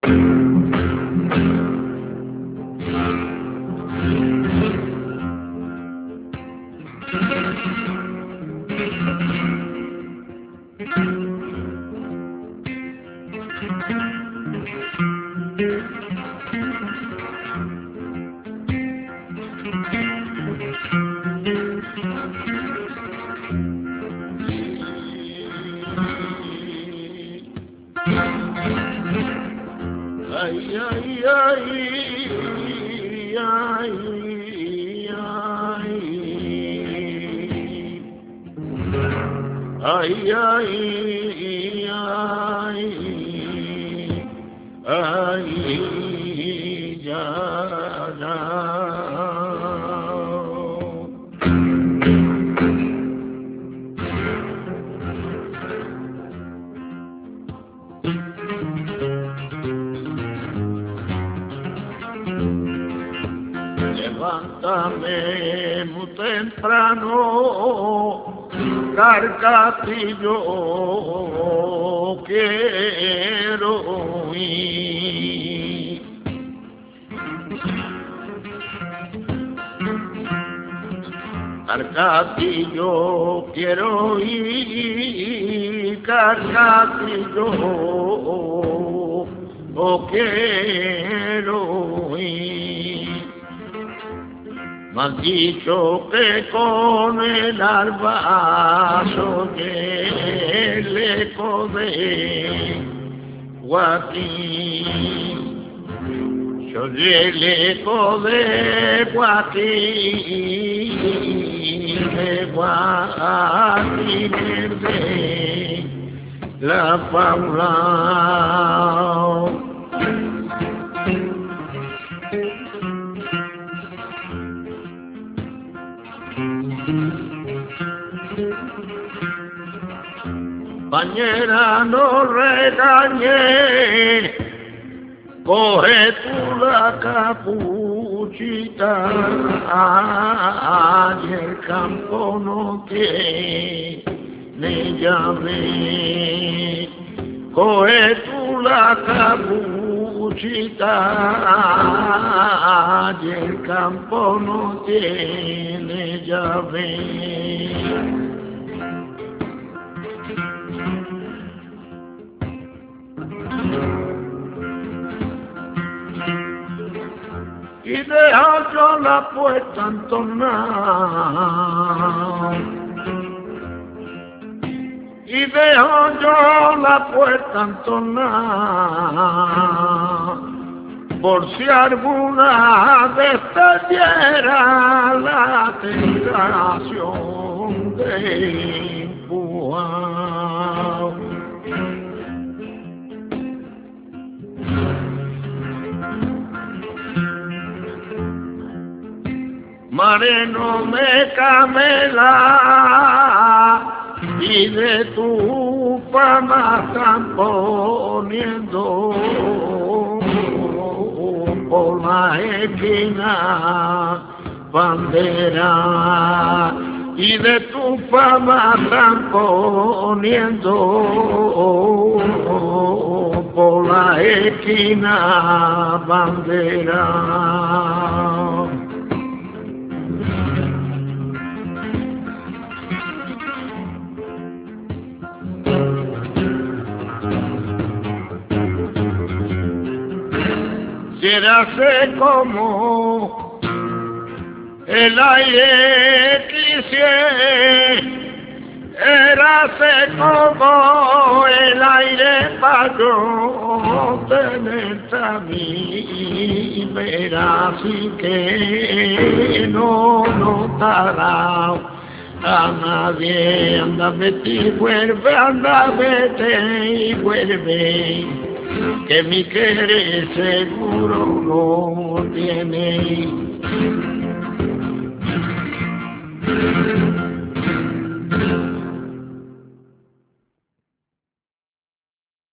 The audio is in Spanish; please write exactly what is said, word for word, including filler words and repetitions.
Ay, ay, ay, ay, ya, ya. Levántame muy temprano, Carcatillo, quiero ir. Carcatillo, quiero ir, Carcatillo, oh, quiero ir. Me han dicho que con el arbazo que le come Joaquín, yo le come Joaquín, de Joaquín de la Paula. Compañera, no regañe, coge tú la capuchita, y el campo no tiene llave. Coge tú la capuchita, y el campo no tiene llave. Y dejo yo la puerta entornar, y dejo yo la puerta entornar, por si alguna vez perdiera la tentación de empujar. Mareno me camela y de tu fama están poniendo por la esquina bandera, y de tu fama están poniendo por la esquina bandera. Érase como el aire quisiera, érase como el aire para yo tenerte a mí, verás y que no notará a nadie. Anda, vete y vuelve, anda, vete y vuelve, que mi querer seguro no tiene.